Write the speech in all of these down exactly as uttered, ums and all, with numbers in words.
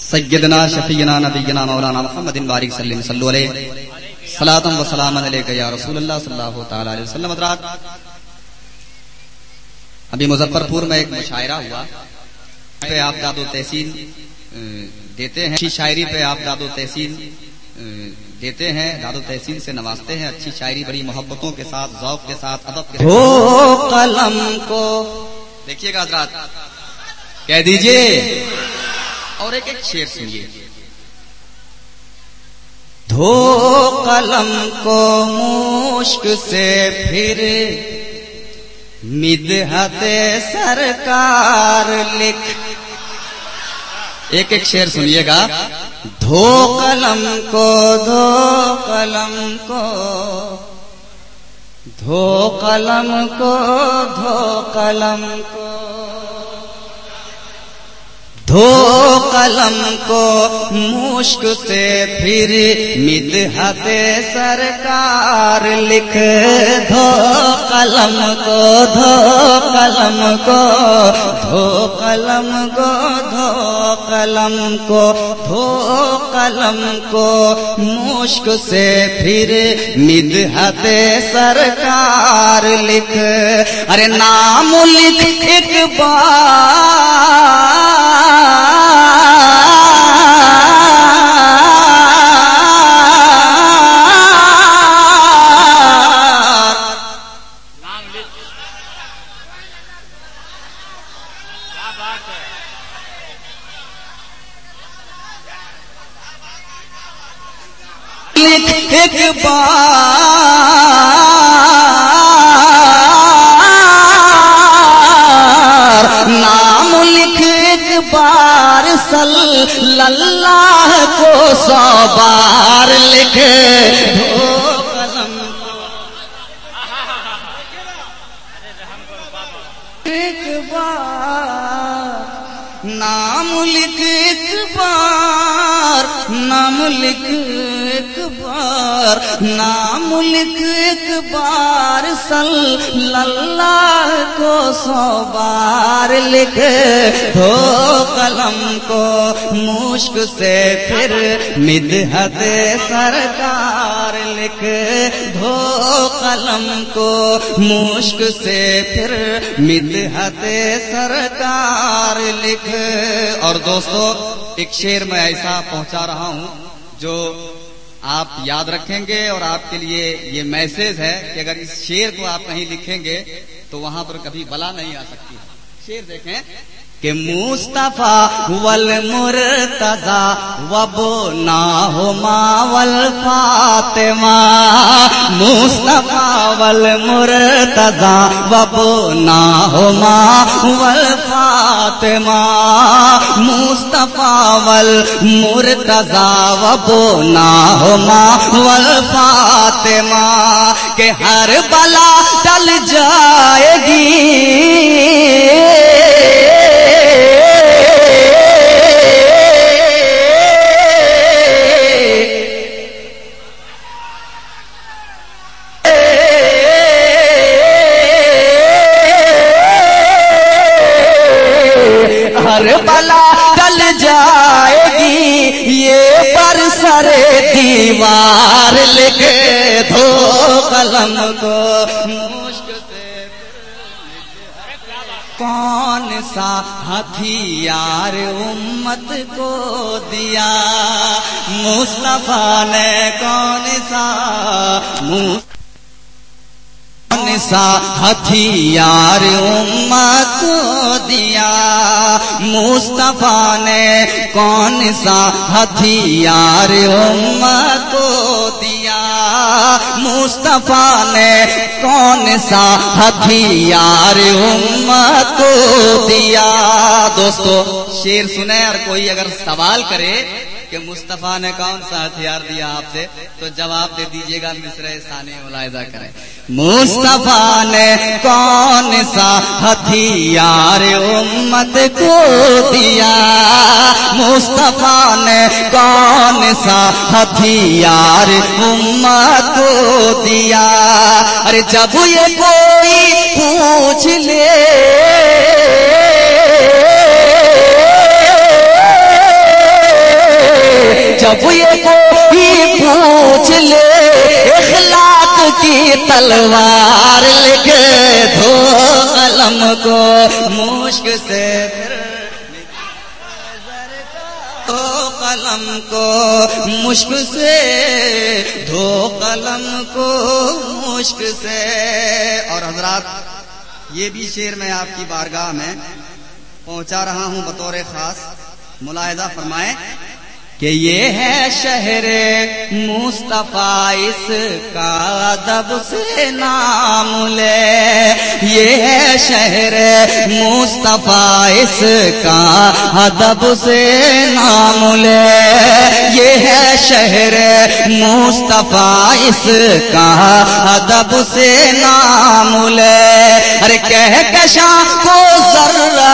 سیدنا شفیعنا نبینا مولانا محمد بارک سلم صلو علیہ صلاۃ و سلام علیک یا رسول اللہ صلی اللہ تعالی علیہ وسلم. حضرات، ابھی مظفر پور میں ایک مشاعرہ ہوا پہ آپ داد و تحسین دیتے ہیں، اچھی شاعری پہ آپ داد و تحسین دیتے ہیں، داد و تحسین سے نوازتے ہیں. اچھی شاعری بڑی محبتوں کے ساتھ، ذوق کے ساتھ، ادب کے ساتھ. قلم کو دیکھیے گا حضرات، کہہ دیجئے اور ایک ایک شعر سنیے. دھو قلم کو مشک سے پھر مدحت سرکار لکھ. ایک ایک شعر سنیے گا. دھو قلم کو، دھو قلم کو، دھو قلم کو، دھو قلم کو، دھو قلم کو مشک سے پھر مدحت سرکار لکھ. دھو قلم کو، دھو قلم کو، دھو قلم کو، دھو قلم کو، دھو قلم کو مشک سے پھر مدحت سرکار لکھ. ارے نام لکھ ایک بار، ایک بار نام لکھ، ایک بار صلی اللہ کو سو بار لکھ. دھو قلم کو ایک بار نام لکھ، ایک بار نام لکھ، ایک بار نام لکھ، ایک بار صلی اللہ کو سو بار لکھ. دھو قلم کو مشک سے پھر مدحت سرکار لکھ. دھو قلم کو مشک سے پھر مدحت سرکار لکھ. اور دوستو، ایک شعر میں ایسا پہنچا رہا ہوں جو آپ یاد رکھیں گے، اور آپ کے لیے یہ میسج ہے کہ اگر اس شعر کو آپ کہیں لکھیں گے تو وہاں پر کبھی بلا نہیں آ سکتی. شعر دیکھیں کہ مصطفیٰ والمرتضی وابناہما والفاطمہ، مصطفیٰ والمرتضی وابناہما والفاطمہ، مصطفیٰ والمرتضی وابناہما والفاطمہ. کہ ہر بلا ٹل جائے گی، ہر بلا ٹل جائے گی، یہ پر سر دیوار لکھ. دھو قلم کو مشک سے کون سا ہتھیار امت کو دیا، مصطفیٰ نے کون سا کون سا ہتھیار امت کو دیا، مصطفیٰ نے کون سا ہتھیار امت کو دیا، مصطفیٰ نے کون سا ہتھیار امت کو دیا. دوستو، شعر سنیں اور کوئی اگر سوال کرے کہ مصطفیٰ نے کون سا ہتھیار دیا آپ سے، تو جواب دے دیجئے گا. مصرع ثانی ملاحظہ کریں. مصطفیٰ نے کون سا ہتھیار امت کو دیا، مصطفیٰ نے کون سا ہتھیار امت کو دیا. ارے جب یہ کوئی پوچھ لے جب یہ کوئی پوچھ لے اخلاق کی تلوار لکھ دو قلم کو مشک سے دھو قلم کو مشک سے دھو قلم کو مشک سے. اور حضرات یہ بھی شعر میں آپ کی بارگاہ میں پہنچا رہا ہوں بطور خاص. ملاحظہ فرمائیں کہ یہ ہے شہر مصطفیٰ اس کا ادب سے نام لے. یہ ہے شہر مصطفیٰ اس کا ادب سے نام لے. یہ ہے شہر مصطفیٰ اس کا ادب سے نام لے. ارے کہکشاں کو ذرہ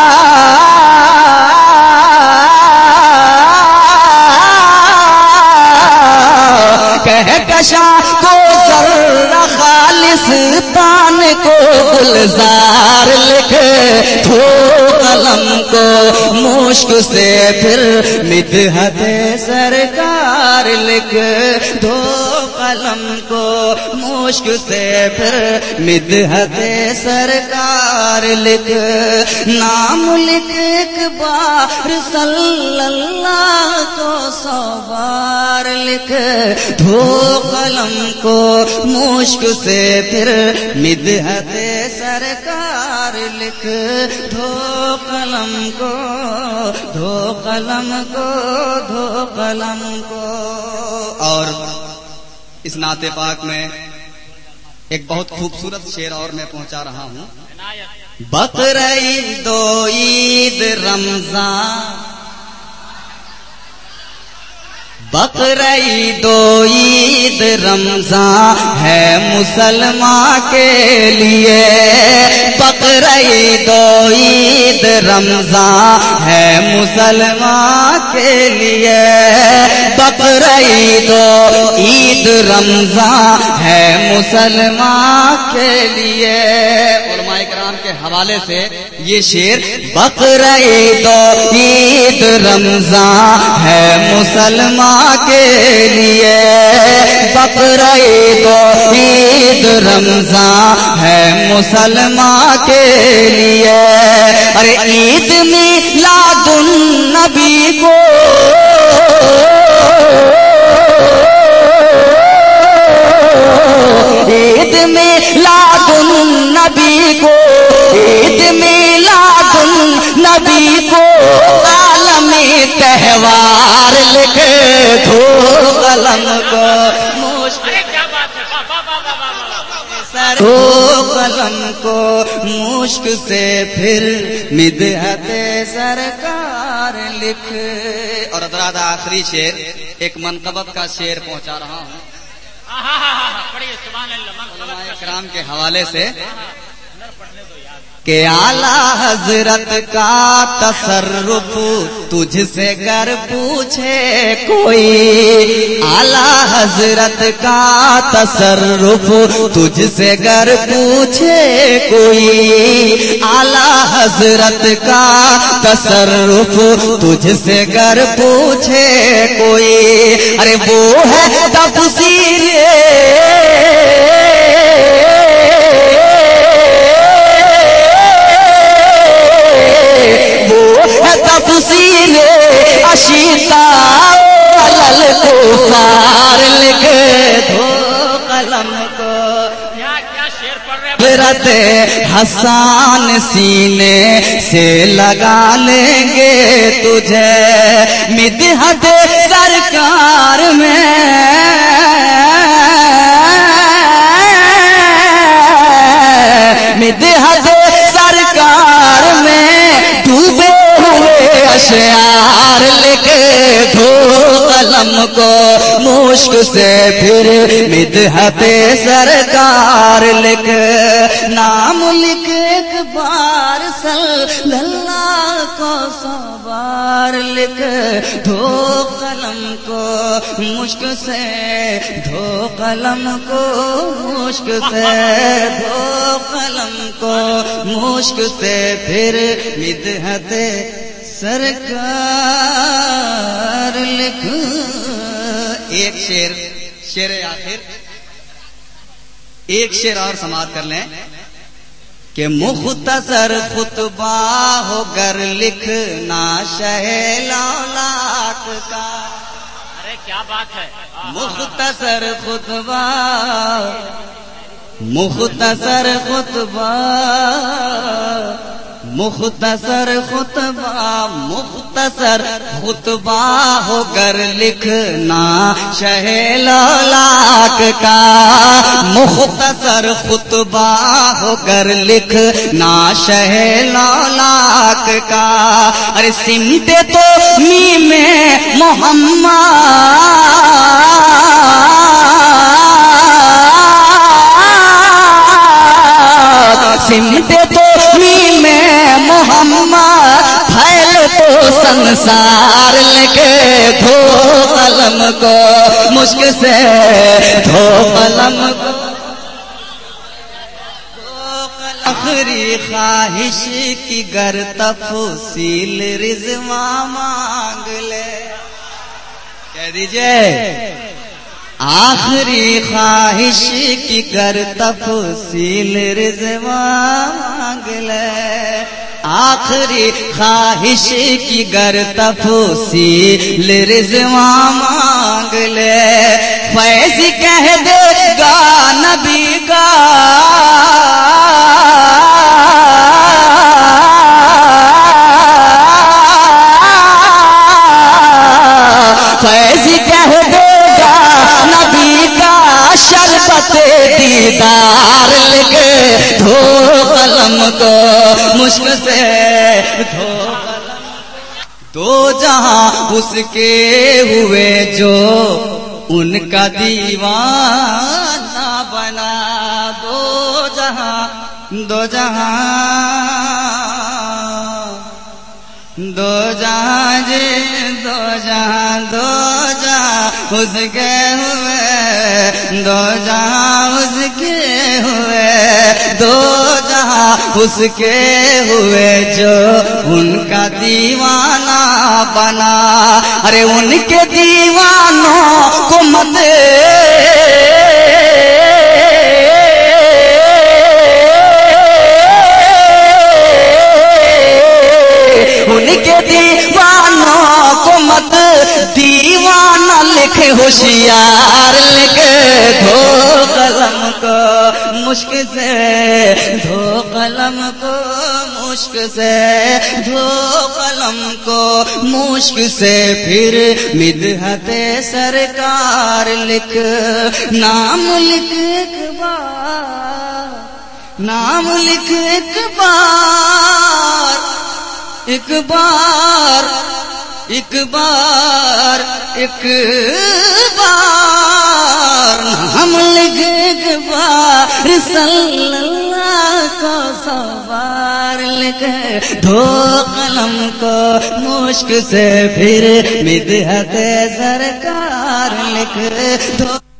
کہکشاں کو ذرہ خالصتان کو گلزار لکھ دھو قلم کو مشک سے پھر مدحت سرکار لکھ دھو قلم کو مشک سے پھر مدحت سرکار لکھ. نام لکھ ایک بار صلی اللہ کو سو بار لکھ دھو قلم کو مشک سے پھر مدحت سرکار لکھ دھو قلم کو دھو قلم کو دھو قلم کو. اور اس نعت پاک میں ایک بہت خوبصورت شعر اور میں پہنچا رہا ہوں. بقرعید و عید رمضان بقرعید و عید رمضان ہے مسلمان کے لیے. بقرعید و عید رمضان ہے مسلمان کے لیے. بقرعید و عید رمضان ہے مسلمان کے لیے. علماء کرام کے حوالے سے یہ شعر بقرعید و عید رمضان ہے مسلمان کے لیے. بقرعید و عید رمضان ہے مسلمان کے لیے. ارے عید میلاد النبی کو عید میلاد النبی کو عید میلاد النبی کو عالمی تہوار لکھ دھو قلم کو دھو قلم کو مشک سے پھر مدحت سرکار لکھ. اور حضرات آخری شعر ایک منقبت کا شعر پہنچا رہا ہوں علماء کرام کے حوالے سے کہ اعلیٰ حضرت کا تصرف تجھ سے گر پوچھے کوئی. اعلیٰ حضرت کا تصرف تجھ سے گر پوچھے کوئی. اعلیٰ حضرت کا تصرف تجھ سے گر پوچھے کوئی. ارے وہ ہے تفسیر تفسیر اشیتا الکفار لکھ دھو قلم کو. حضرت حسان سینے سے لگا لیں گے تجھے مدحت سرکار میں. مدحت سرکار میں ڈوبے اشعار لکھ دھو قلم کو مشک سے پھر مدحت سرکار لکھ. نام لکھ ایک بار صلی اللہ کو سو بار لکھ دھو قلم کو مشک سے دھو قلم کو مشک سے دھو قلم کو مشک سے پھر مدحت سرکار لکھ ایک شعر شعر آخر ایک شعر اور سماعت کر لیں کہ مختصر خطبہ ہو گر لکھنا شہ لولاک کا. ارے کیا بات ہے. مختصر خطبہ مختصر خطبہ مختصر خطبہ مختصر خطبہ ہو گر لکھنا شہ لولاک کا. مختصر خطبہ ہو گر لکھنا شہ لولاک کا. ارے سمتے تو میم محمد سمتے تو میم محمد پھیل تو سنسار لکھے دھو قلم کو مشک سے دھو قلم کو. آخری خواہش کی گر تفصیل رضواں مانگ لے. کہہ دیجئے آخری خواہش کی گر تفصیل رضواں مانگ لے. آخری خواہش کی گر تفصیل رضواں مانگ لے. فیض کہہ دے گا نبی کا فیض کہہ دے گا نبی کا شربت دیدار لکھے دھو قلم کو مشک سے دھو قلم. دو جہاں اس کے ہوئے جو ان کا دیوانہ بنا. دو جہاں دو جہاں دو جہاں جی دو جہاں دو جہاں اس کے ہوئے دو جہاں اس کے ہوئے دو جہاں اس کے ہوئے جو ان کا دیوانہ بنا. ارے ان کے دیوانوں کو مت ان کے دیوانوں کو مت دیوانہ لکھے ہوشیار لکھے دھو قلم کو مشک سے دھو قلم کو مشک سے دھو قلم کو مشک سے. پھر مدحت سرکار لکھ نام لکھ ایک بار نام لکھ ایک بار ایک بار ایک بار ایک بار ہم لکھ ایک بار صلی اللہ کو سوار لکھ دھو قلم کو مشک سے. پھر مدحت سرکار لکھ دھو